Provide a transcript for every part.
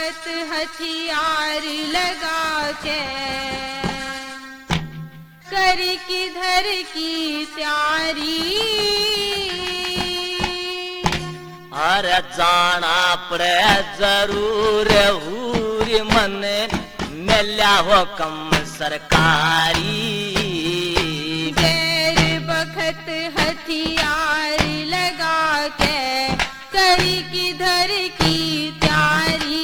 बखत हथियार लगा के कर किधर की तैयारी। अरे जाना पड़े जरूर हूर मन मिल्या हो कम सरकारी। गैर बखत हथियार लगा के कर किधर की तैयारी।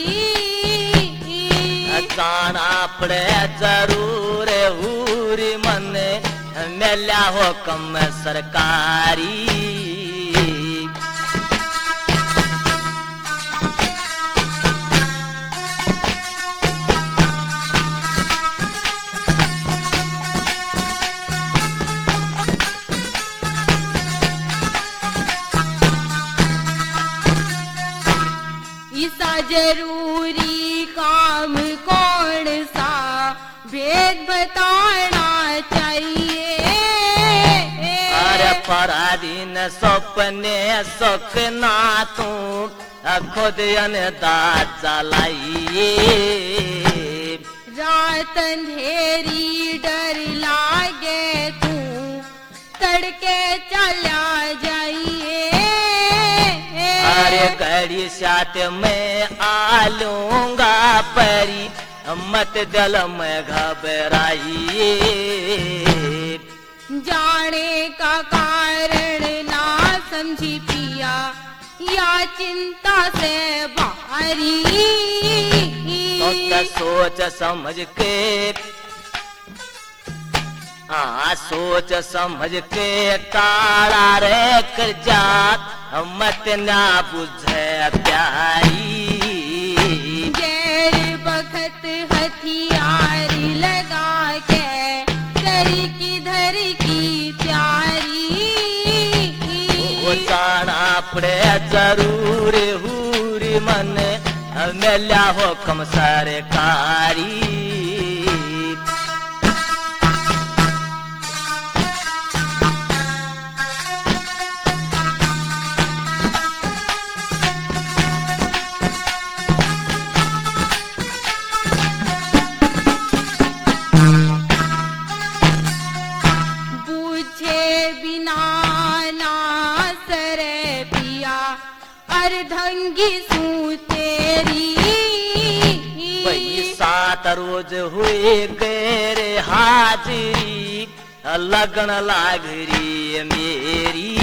जाना पड़े जरूर हूर मन मिल्या हो कम सरकारी। ऐसा जरूरी काम कौन सा भेद बताना चाहिए। अरे पराधीन सपने सपना तू खुद दाद जलाइए। रात अंधेरी डर लागे तू तड़के चला जाइए। अरे घड़ी साथ में आ लूंगा परी मत दिल में घबराइए। जाने का कारण ना समझी पिया या चिंता से बाहरी। तो सोच समझ के सोच समझ के तारा रे कर जा मत ना बुझे प्यारी। गैर बखत हथियार लगा के कर किधर की तैयारी। वो जाना पड़े जरूर हूर मन मिल्या हो कम सरकारी। अर्धंगी सू तेरी वही सात रोज हुए गैर हाजिरी लगन लागरी मेरी।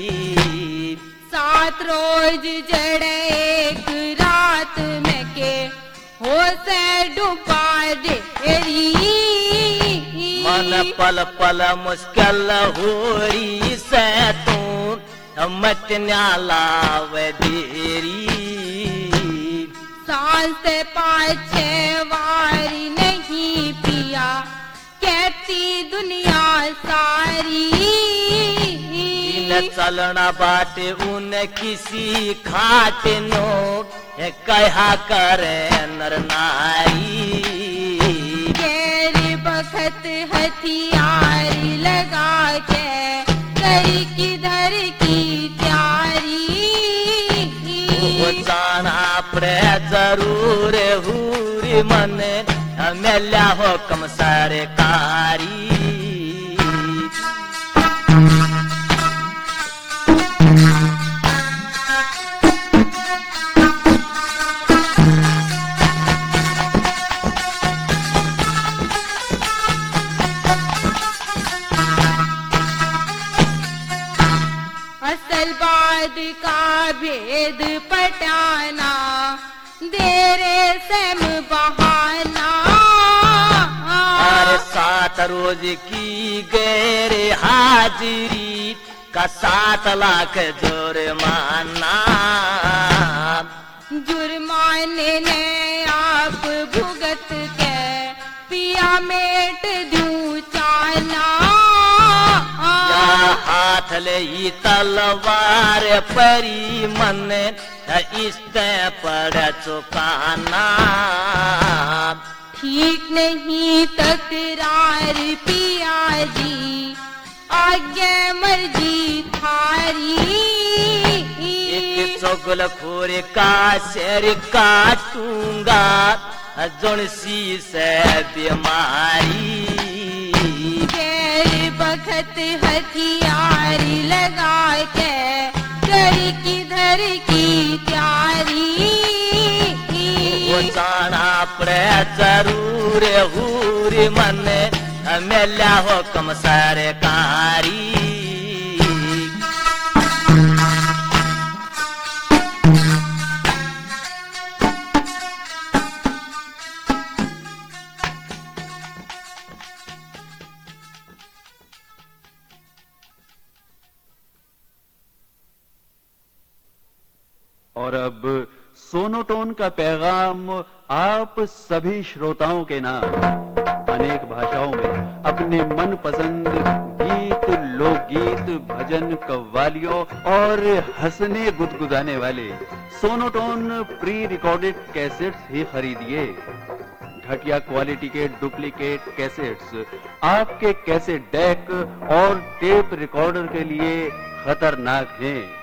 7 रोज जड़े एक रात में के हो से डूबा डेरी। मन पल पल मुश्किल हो रही से तू मत न्यालाव देरी। सांस से पाछे वारी नहीं पिया कहती दुनिया सारी। इन चलना बाटे उन किसी खाट नो कहा करे नर नारी। गैर बखत हथियार लगा के कर किधर की तैयारी। वो जाना पड़े जरूर हूर मन मिल्या हो कम सरकारी। असल बात का भेद पटाना देरे सेम बहाना। अरे 7 रोज की गैर हाजिरी का 7 लाख जुर्माना। जुर्माने ने आप भुगत के पिया मेट दूं चाना। हाथ ले तलवार परी मन इस्ते पड़ चुकाना। ठीक नहीं तकरार पिया जी आगे मर्जी थारी। चुगलखोर का शेर काटूंगा जुनसी से बीमारी। गैर बखत हथियार लगा के कर किधर की तैयारी। वो जाना पड़े जरूर हूर मन मेला हो कम सरकारी। और अब सोनोटोन का पैगाम आप सभी श्रोताओं के नाम अनेक भाषाओं में अपने मनपसंद गीत, लोकगीत, भजन, कव्वालियों और हंसने गुदगुदाने वाले सोनोटोन प्री रिकॉर्डेड कैसेट्स ही खरीदिए। घटिया क्वालिटी के डुप्लीकेट कैसेट्स आपके कैसेट डेक और टेप रिकॉर्डर के लिए खतरनाक हैं।